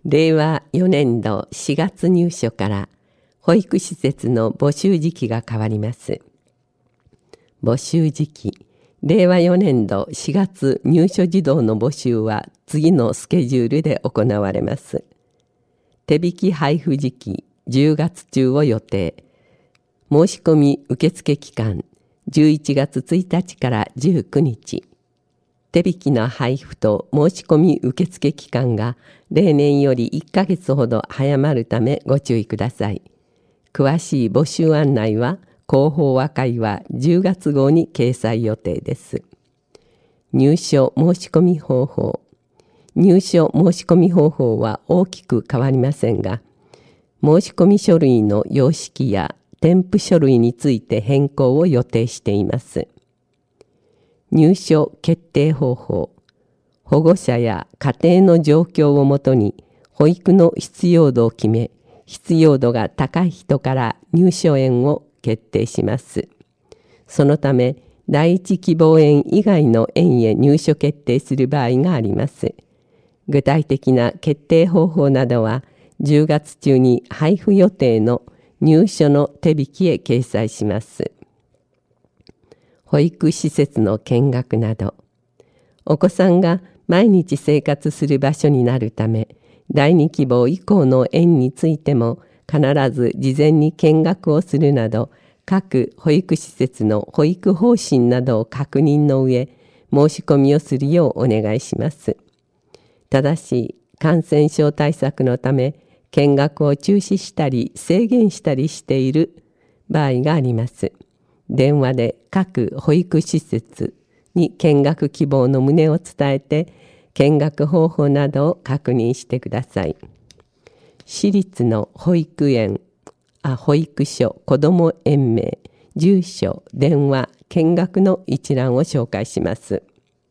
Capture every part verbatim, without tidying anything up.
れいわよねんどしがつ入所から保育施設の募集時期が変わります。募集時期、れいわよねんどしがつ入所児童の募集は次のスケジュールで行われます。手引き配布時期じゅうがつちゅうを予定。申し込み受付期間じゅういちがつついたちからじゅうくにち。手引きの配布と申し込み受付期間が例年よりいっかげつほど早まるためご注意ください。詳しい募集案内は広報和会はじゅうがつごうに掲載予定です。入所申し込み方法。入所申し込み方法は大きく変わりませんが、申し込み書類の様式や添付書類について変更を予定しています。入所決定方法。保護者や家庭の状況をもとに保育の必要度を決め、必要度が高い人から入所園を決定します。そのため、第一希望園以外の園へ入所決定する場合があります。具体的な決定方法などは、じゅうがつちゅうに配布予定の入所の手引きへ掲載します。保育施設の見学など、お子さんが毎日生活する場所になるため、第二希望以降の園についても必ず事前に見学をするなど、各保育施設の保育方針などを確認の上、申し込みをするようお願いします。ただし、感染症対策のため、見学を中止したり制限したりしている場合があります。電話で各保育施設に見学希望の旨を伝えて、見学方法などを確認してください。私立の保育園、あ保育所、子ども園名、住所、電話、見学の一覧を紹介します。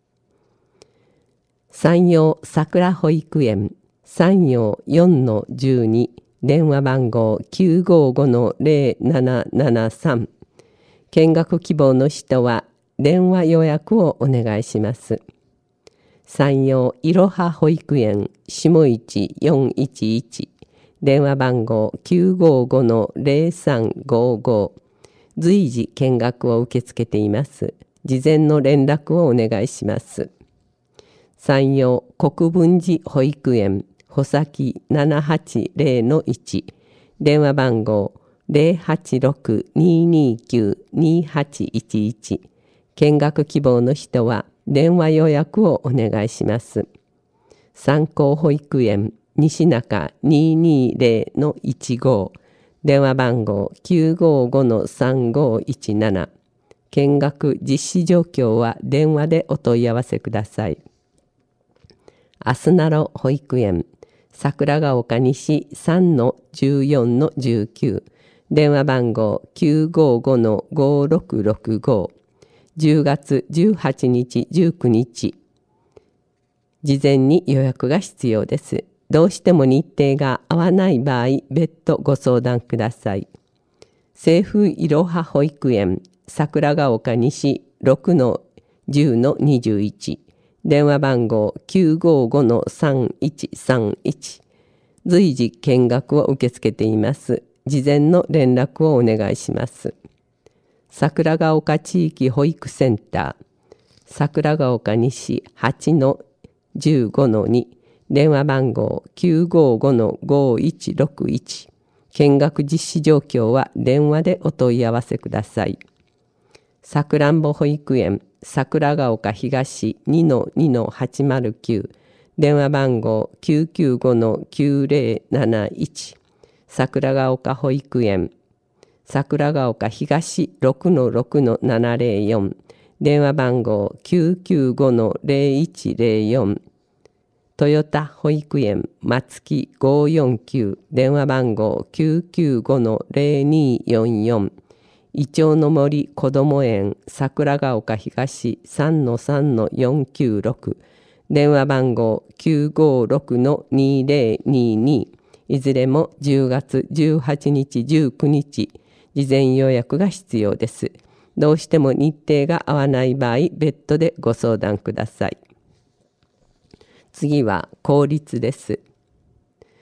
山陽桜保育園、山陽 よんのじゅうに、電話番号 きゅうごごのゼロななななさん。見学希望の人は電話予約をお願いします。山陽いろは保育園下市よんいちいち、電話番号 きゅうごごのゼロさんごご。随時見学を受け付けています。事前の連絡をお願いします。山陽国分寺保育園穂先ななはちゼロのいち、電話番号ゼロはちろくににきゅうにはちいちいち。見学希望の人は電話予約をお願いします。三高保育園西中ににゼロのいちご、電話番号きゅうごごのさんごいちなな。見学実施状況は電話でお問い合わせください。あすなろ保育園桜ヶ丘西さんのじゅうよんのじゅうきゅう、電話番号きゅうごごのごろくろくご。じゅうがつじゅうはちにちじゅうくにち、事前に予約が必要です。どうしても日程が合わない場合、別途ご相談ください。清風いろは保育園桜ヶ丘西ろくのじゅうのにじゅういち、電話番号きゅうごごのさんいちさんいち。随時見学を受け付けています。事前の連絡をお願いします。桜ヶ丘地域保育センター桜ヶ丘西はちのじゅうごのに、電話番号きゅうごごのごいちろくいち。見学実施状況は電話でお問い合わせください。さくらんぼ保育園桜ヶ丘東 にのにのはちまるきゅう、電話番号きゅうきゅうごのきゅうゼロなないち。桜ヶ丘保育園桜ヶ丘東 ろくのろくのななゼロよん、電話番号きゅうきゅうごのゼロいちゼロよん。豊田保育園松木ごよんきゅう、電話番号きゅうきゅうごのゼロによんよん。イチョウの森こども園桜ヶ丘東 さんのさんのよんきゅうろく、電話番号きゅうごろくのにゼロにに。いずれもじゅうがつじゅうはちにちじゅうくにち、事前予約が必要です。どうしても日程が合わない場合、別途でご相談ください。次は公立です。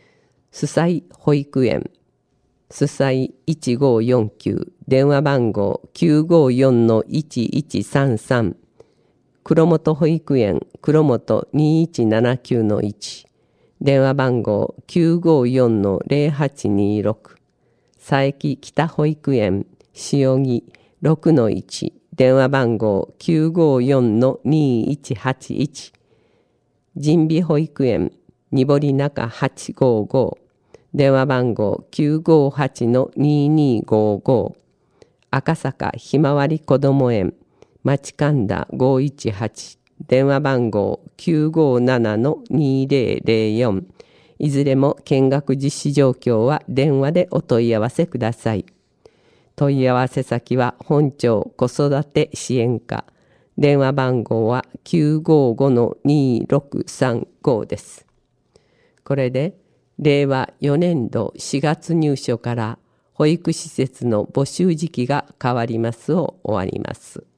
すさい保育園、すさいいちごよんきゅう、電話番号 きゅうごよんのいちいちさんさん、黒本保育園黒本にいちななきゅうのいち、電話番号 きゅうごよんのぜろはちにろく、佐伯北保育園塩木ろくのいち、電話番号 きゅうごよんのにいちはちいち、神美保育園にぼり中はちごご、電話番号 きゅうごはちのににごご、赤坂ひまわりこども園町神田ごいちはち、電話番号 きゅうごななのにぜろぜろよん、いずれも見学実施状況は電話でお問い合わせください。問い合わせ先は本庁子育て支援課、電話番号は きゅうごごのにろくさんご です。これでれいわよねんどしがつ入所から保育施設の募集時期が変わりますを終わります。